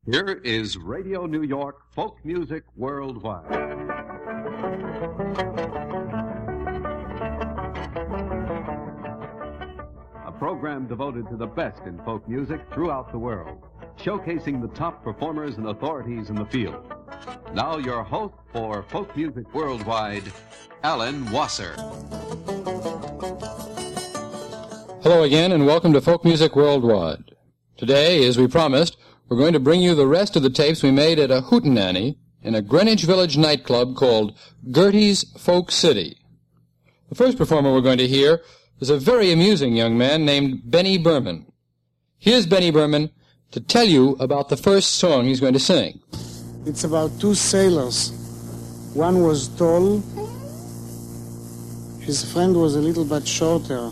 Here is Radio New York Folk Music Worldwide. A program devoted to the best in folk music throughout the world, showcasing the top performers and authorities in the field. Now your host for Folk Music Worldwide, Alan Wasser. Hello again, and welcome to Folk Music Worldwide. Today, as we promised, we're going to bring you the rest of the tapes we made at a hootenanny in a Greenwich Village nightclub called Gertie's Folk City. The first performer we're going to hear is a very amusing young man named Benny Berman. Here's Benny Berman to tell you about the first song he's going to sing. It's about two sailors. One was tall. His friend was a little bit shorter.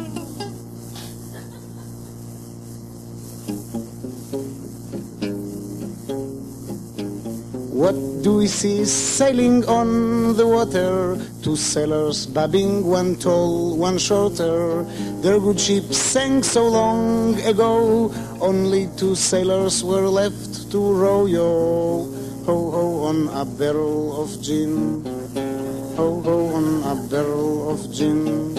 What do we see sailing on the water? Two sailors bobbing, one tall, one shorter. Their good ship sank so long ago, only two sailors were left to row, yo. Ho, ho, on a barrel of gin. Ho, ho, on a barrel of gin.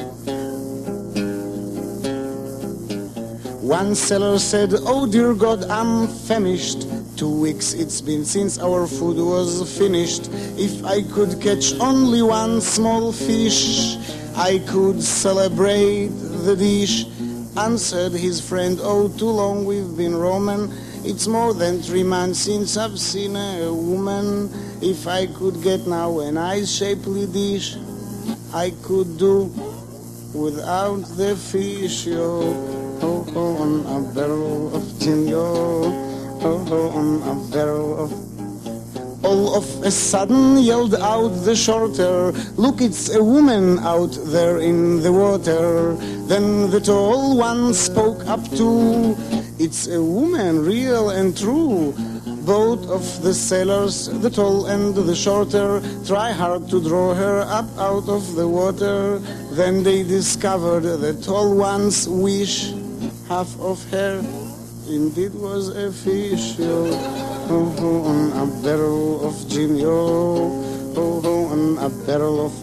One sailor said, oh dear God, I'm famished. 2 weeks it's been since our food was finished. If I could catch only one small fish, I could celebrate the dish. Answered his friend, oh, too long we've been roaming. It's more than 3 months since I've seen a woman. If I could get now a nice shapely dish, I could do without the fish, yo. Ho, ho, on a barrel of gin, yo. Ho, ho, on a barrel of... All of a sudden yelled out the shorter, look, it's a woman out there in the water. Then the tall one spoke up too, it's a woman, real and true. Both of the sailors, the tall and the shorter, try hard to draw her up out of the water. Then they discovered the tall one's wish, half of her indeed was a fish, yo. Ho, ho, on a barrel of gin, yo. Ho, ho, on a barrel of...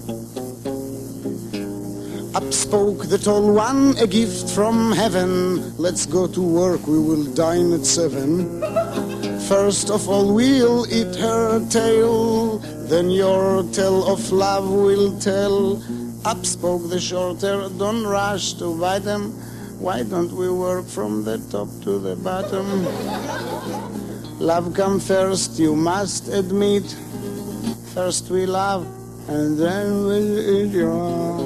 Up spoke the tall one, a gift from heaven. Let's go to work, we will dine at 7. First of all we'll eat her tail, then your tale of love will tell. Up spoke the shorter, don't rush to bite them. Why don't we work from the top to the bottom? Love come first, you must admit. First we love, and then we eat you.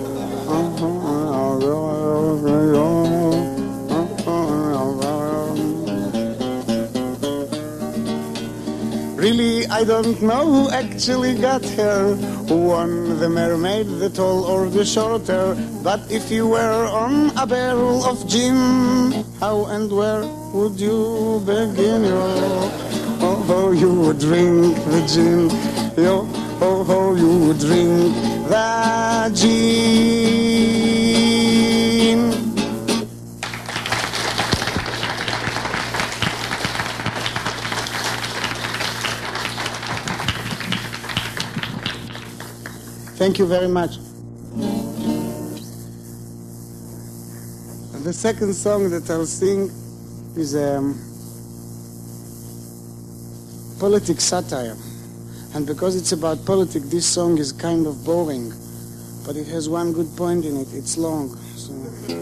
Really, I don't know who actually got her, who won, the mermaid, the tall or the shorter. But if you were on a barrel of gin, how and where would you begin, yo? Ho, ho, you would drink the gin, yo. Ho, ho, you would drink the gin. Thank you very much. The second song that I'll sing is politics satire. And because it's about politics, this song is kind of boring. But it has one good point in it. It's long. So.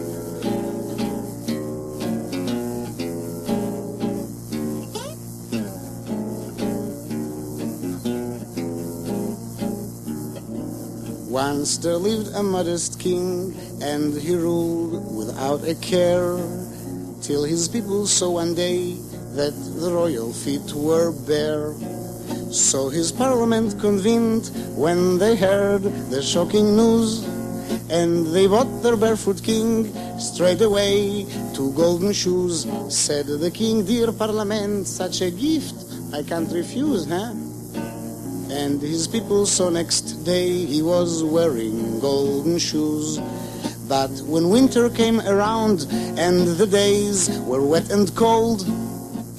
Once there lived a modest king, and he ruled without a care, till his people saw one day that the royal feet were bare. So his parliament convened when they heard the shocking news, and they bought their barefoot king straight away 2 golden shoes. Said the king, dear parliament, such a gift I can't refuse, huh? And his people saw next day he was wearing golden shoes. But when winter came around and the days were wet and cold,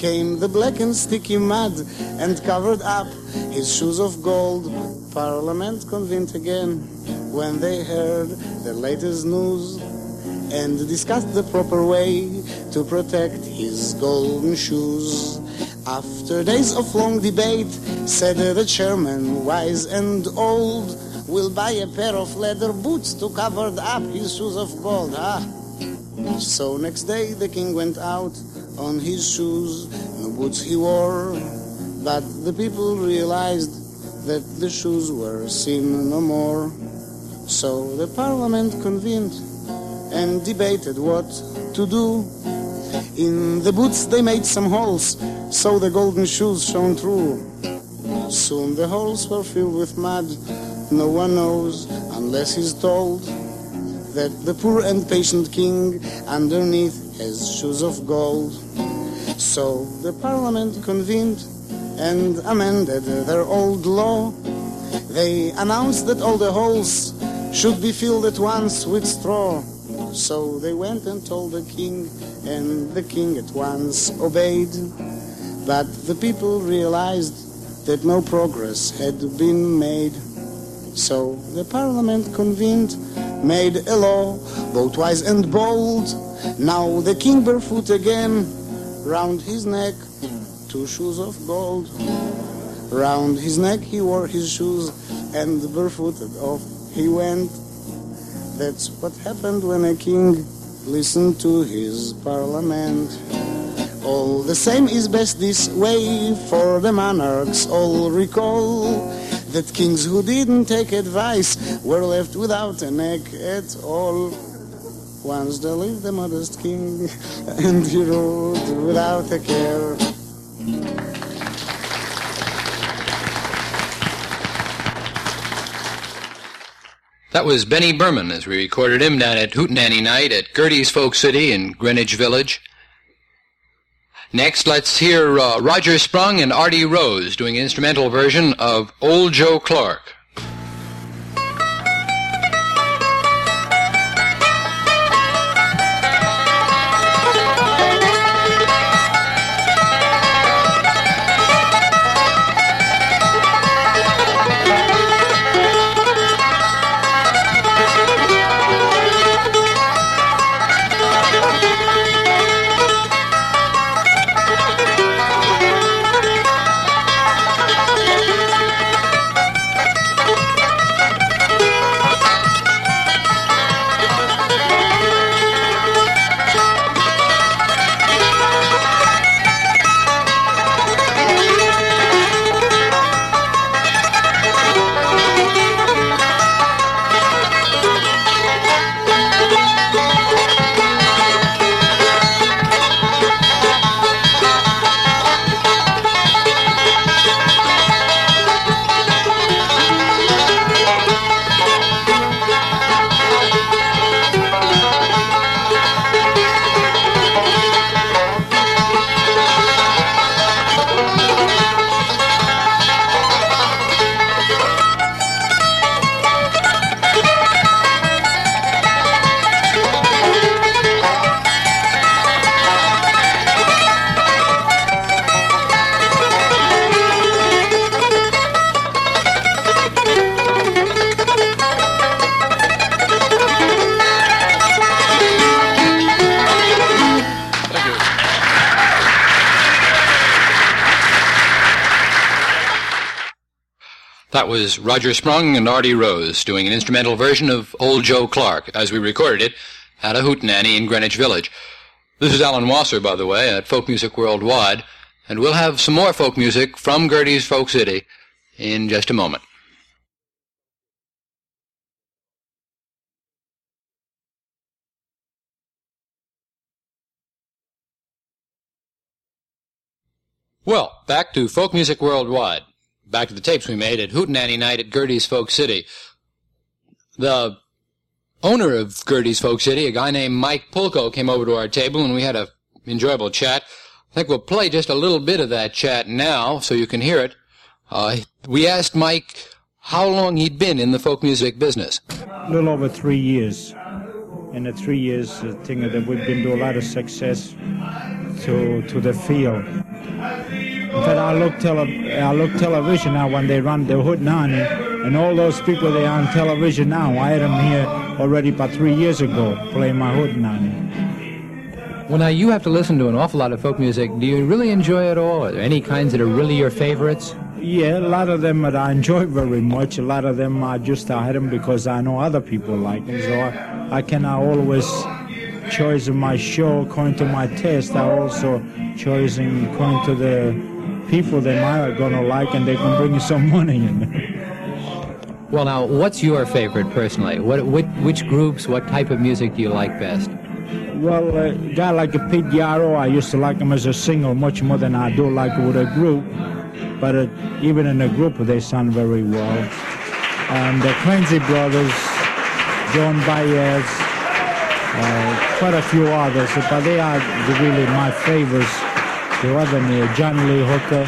came the black and sticky mud and covered up his shoes of gold. Parliament convened again when they heard the latest news and discussed the proper way to protect his golden shoes. After days of long debate, said the chairman, wise and old, we'll buy a pair of leather boots to cover up his shoes of gold. So next day the king went out on his shoes, the boots he wore, but the people realized that the shoes were seen no more. So the parliament convened and debated what to do. In the boots they made some holes, so the golden shoes shone through. Soon the holes were filled with mud. No one knows, unless he's told, that the poor and patient king underneath has shoes of gold. So the parliament convened and amended their old law. They announced that all the holes should be filled at once with straw. So they went and told the king, and the king at once obeyed. But the people realized that no progress had been made. So the parliament convened, made a law, both wise and bold. Now the king barefoot again, round his neck 2 shoes of gold. Round his neck he wore his shoes, and barefooted off he went. That's what happened when a king listened to his parliament. All the same is best this way, for the monarchs all recall that kings who didn't take advice were left without a neck at all. Once there lived a modest king, and he ruled without a care. That was Benny Berman, as we recorded him down at Hootenanny Night at Gertie's Folk City in Greenwich Village. Next, let's hear Roger Sprung and Artie Rose doing an instrumental version of Old Joe Clark. That was Roger Sprung and Artie Rose doing an instrumental version of Old Joe Clark, as we recorded it at a Hootenanny in Greenwich Village. This is Alan Wasser, by the way, at Folk Music Worldwide, and we'll have some more folk music from Gertie's Folk City in just a moment. Well, back to Folk Music Worldwide. Back to the tapes we made at Hootenanny Night at Gertie's Folk City. The owner of Gertie's Folk City, a guy named Mike Pulko, came over to our table and we had an enjoyable chat. I think we'll play just a little bit of that chat now so you can hear it. We asked Mike how long he'd been in the folk music business. A little over 3 years. In the 3 years, I think that we've been to a lot of success to the field. In fact, I look television now when they run the Hootenanny, and all those people they are on television now. I had them here already about 3 years ago playing my Hootenanny. Well, now you have to listen to an awful lot of folk music. Do you really enjoy it all? Are there any kinds that are really your favorites? Yeah, a lot of them that I enjoy very much. A lot of them I had them because I know other people like them. So I cannot always choose my show according to my taste. I also choosing according to the people they might gonna like, and they can bring you some money in. Well, now, what's your favorite personally? Which groups, what type of music do you like best? Well, a guy like Pete Yarrow, I used to like him as a singer much more than I do like with a group. But even in a group, they sound very well. And the Clancy Brothers, John Baez, quite a few others, but they are really my favorites. The other, John Lee Hooker,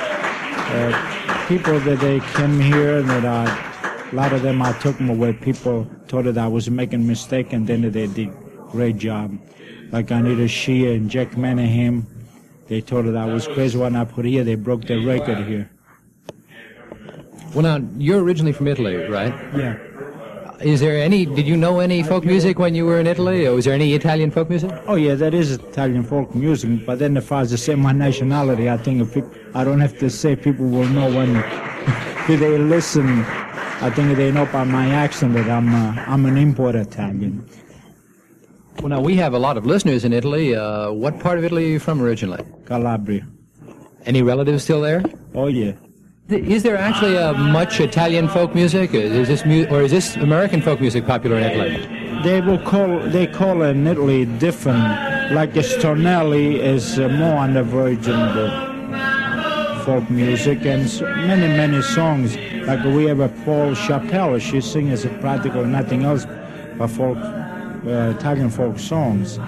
people that they came here, and that a lot of them I took them away. People thought that I was making a mistake, and then they did a great job. Like Anita Shea and Jack Menahem. They told that I was crazy when I put here. They broke their record here. Well, now, you're originally from Italy, right? Yeah. Did you know any folk music when you were in Italy? Or was there any Italian folk music? Oh, yeah, that is Italian folk music. But then if I was to say my nationality, I think I don't have to say, people will know when if they listen. I think they know by my accent that I'm an import Italian. Well, now, we have a lot of listeners in Italy. What part of Italy are you from originally? Calabria. Any relatives still there? Oh, yeah. Is there actually much Italian folk music? Is this American folk music popular in Italy? They call it in Italy different. Like the Stornelli is more on the verge of the folk music, and many songs. Like we have a Paul Chappelle. She sings practically nothing else but folk. Italian folk songs.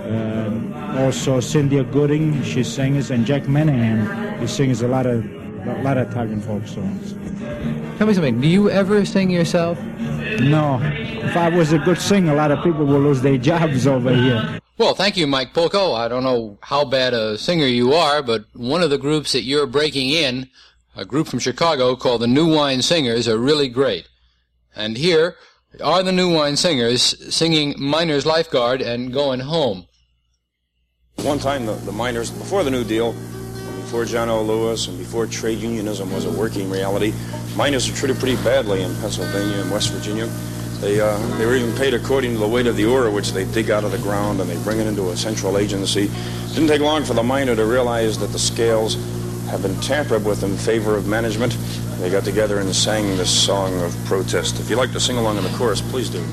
Also Cynthia Gooding, she sings, and Jack Menahem, he sings a lot of Italian folk songs. Tell me something, do you ever sing yourself? No. If I was a good singer, a lot of people will lose their jobs over here. Well, thank you, Mike Pulko. I don't know how bad a singer you are, but one of the groups that you're breaking in, a group from Chicago called the New Wine Singers, are really great. And here are the New Wine Singers singing Miner's Lifeguard and Going Home. One time the miners, before the New Deal, before John O. Lewis, and before trade unionism was a working reality, miners were treated pretty badly in Pennsylvania and West Virginia. They were even paid according to the weight of the ore which they dig out of the ground, and they bring it into a central agency. It didn't take long for the miner to realize that the scales have been tampered with in favor of management. They got together and sang this song of protest. If you'd like to sing along in the chorus, please do.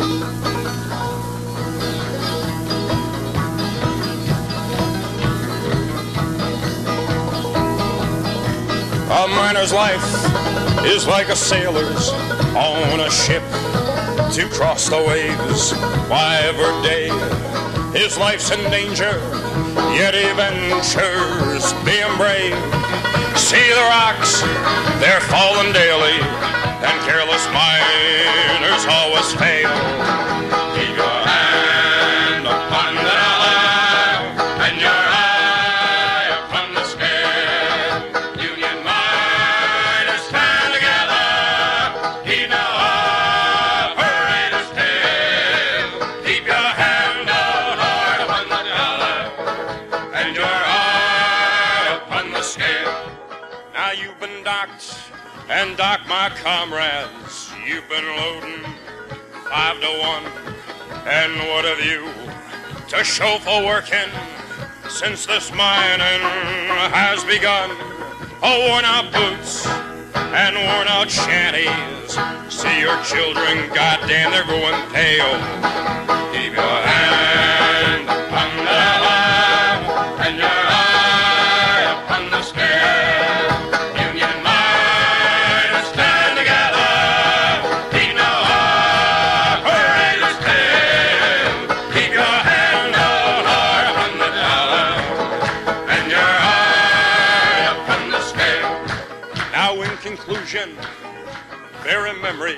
A miner's life is like a sailor's on a ship to cross the waves. Why, every day his life's in danger, yet he ventures being brave. See the rocks, they're falling daily, and careless miners always fail. Keep your hand upon the dial, and your eye upon the scale. Union miners stand together, heed the operator's tale. Keep your hand hard upon the dollar, and your eye upon the scale. Now you've been docked, and docked, my comrades. You've been loading 5 to 1. And what have you to show for working since this mining has begun? Oh, worn out boots and worn out shanties. See your children, goddamn, they're going pale. Keep your hand upon the dial, and your eye upon the scale. Bear in memory,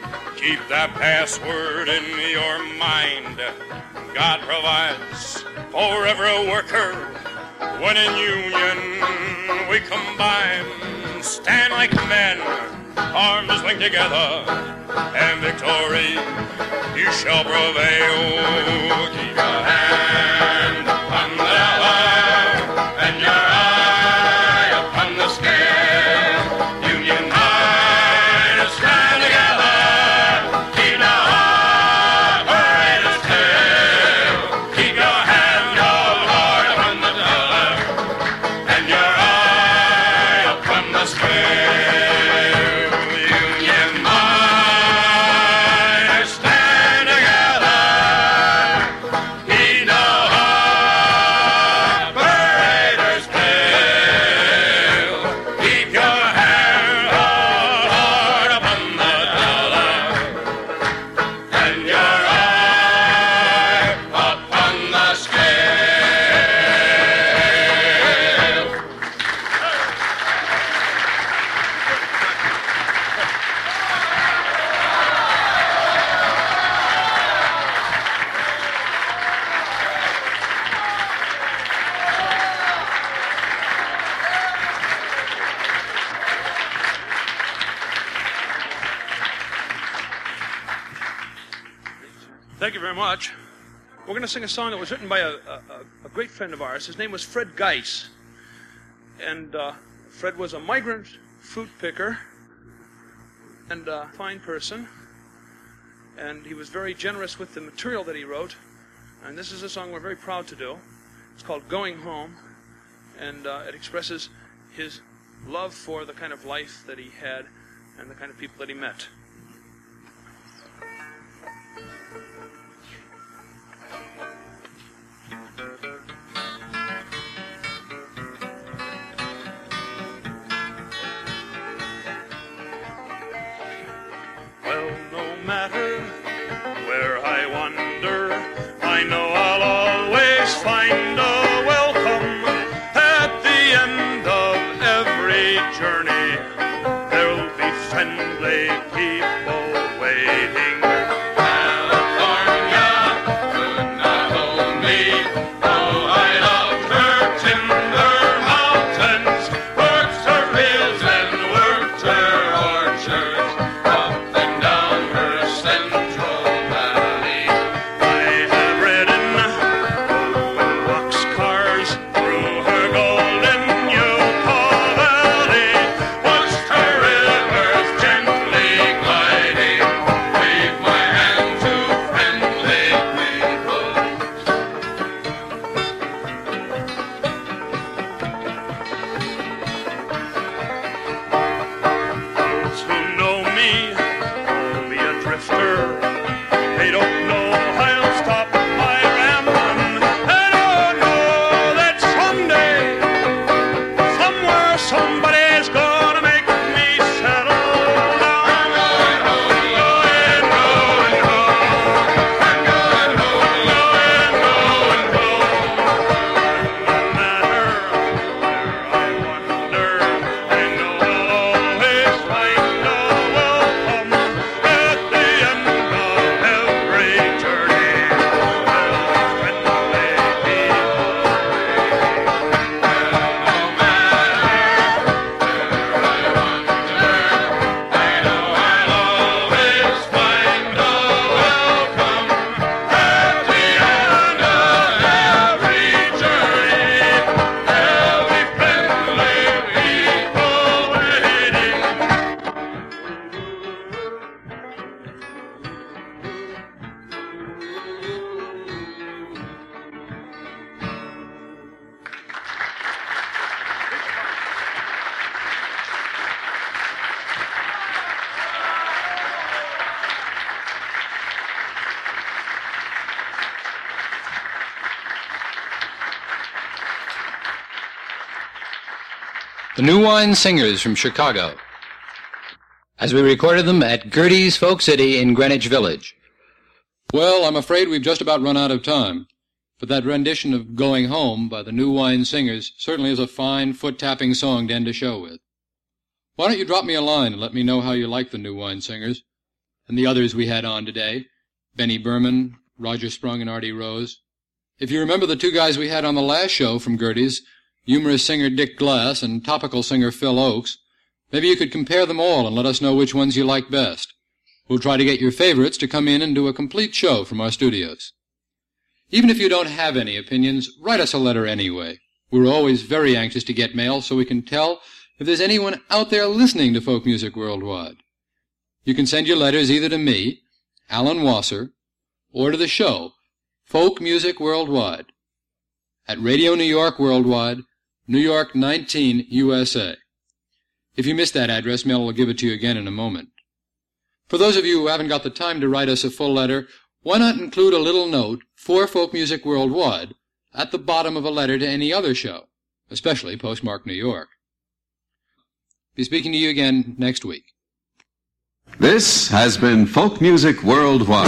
keep that password in your mind. God provides for every worker. When in union we combine, stand like men, arms linked together, and victory you shall prevail. Keep your hand upon the dollar and your eye upon the scale. Union high to stand together. Keep the operator's tail. Keep your hand, your heart upon the dollar and your eye upon the scale. Union high to stand together. Keep the operator's tail. Keep your hand, heart upon the dollar and your eye upon the scale. Thank you very much. We're going to sing a song that was written by a great friend of ours. His name was Fred Geis. And Fred was a migrant fruit picker and a fine person. And he was very generous with the material that he wrote. And this is a song we're very proud to do. It's called Going Home. And it expresses his love for the kind of life that he had and the kind of people that he met. Well, no matter where I wander, I know I'll always find a welcome at the end of every journey. There'll be friendly people waiting. California could not hold me, though I loved her timber mountains, worked her fields and worked her orchards, up and down her Central Valley. I have ridden open boxcars through her golden Utah Valley, watched her rivers gently gliding, waved my hand to friendly people. Those who know me call me a drifter. They don't know I'll stop my rambling. They don't know that someday, somewhere, somebody's gonna make me settle down. I'm going home, going, going home. I'm going home, going, going home. No matter where I wander, I know I'll always find a welcome at the end of every journey. There'll be friendly people waiting. No matter where I wander, I know I'll always find a welcome at the end of every journey. There'll be friendly people waiting. The New Wine Singers from Chicago, as we recorded them at Gertie's Folk City in Greenwich Village. Well, I'm afraid we've just about run out of time, but that rendition of Going Home by the New Wine Singers certainly is a fine foot-tapping song to end a show with. Why don't you drop me a line and let me know how you like the New Wine Singers, and the others we had on today, Benny Berman, Roger Sprung, and Artie Rose. If you remember the two guys we had on the last show from Gertie's, humorous singer Dick Glass and topical singer Phil Oakes, maybe you could compare them all and let us know which ones you like best. We'll try to get your favorites to come in and do a complete show from our studios. Even if you don't have any opinions, write us a letter anyway. We're always very anxious to get mail so we can tell if there's anyone out there listening to Folk Music Worldwide. You can send your letters either to me, Alan Wasser, or to the show, Folk Music Worldwide, at Radio New York Worldwide, New York 19, USA. If you missed that address, Mel will give it to you again in a moment. For those of you who haven't got the time to write us a full letter, why not include a little note for Folk Music Worldwide at the bottom of a letter to any other show, especially postmarked New York. Be speaking to you again next week. This has been Folk Music Worldwide.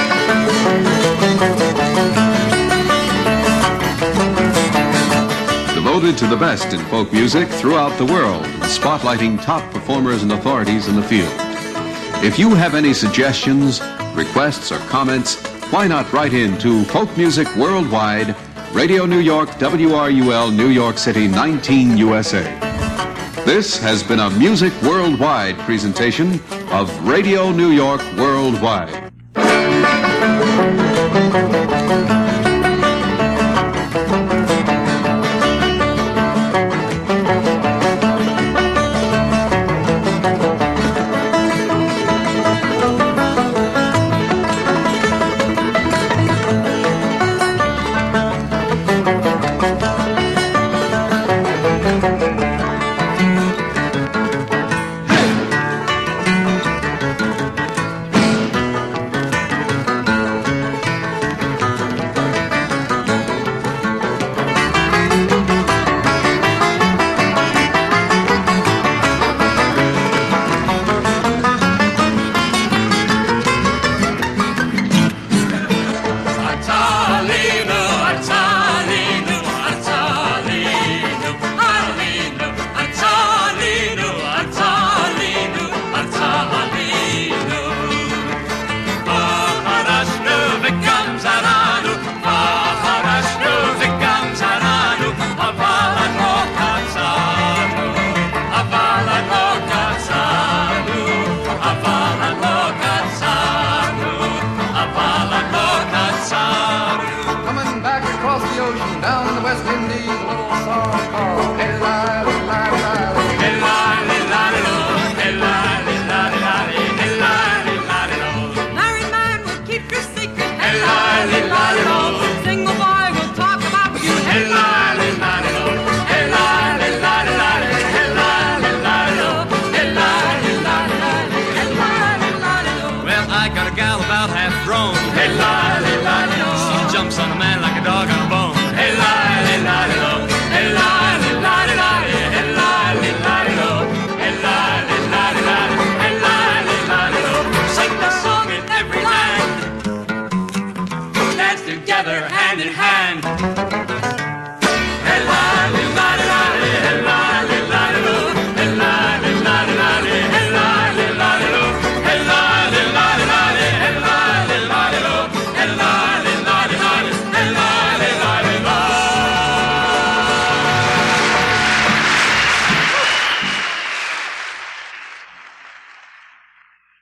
Devoted to the best in folk music throughout the world, spotlighting top performers and authorities in the field. If you have any suggestions, requests, or comments, why not write in to Folk Music Worldwide, Radio New York, WRUL, New York City, 19, USA. This has been a Music Worldwide presentation of Radio New York Worldwide. Together, hand in hand.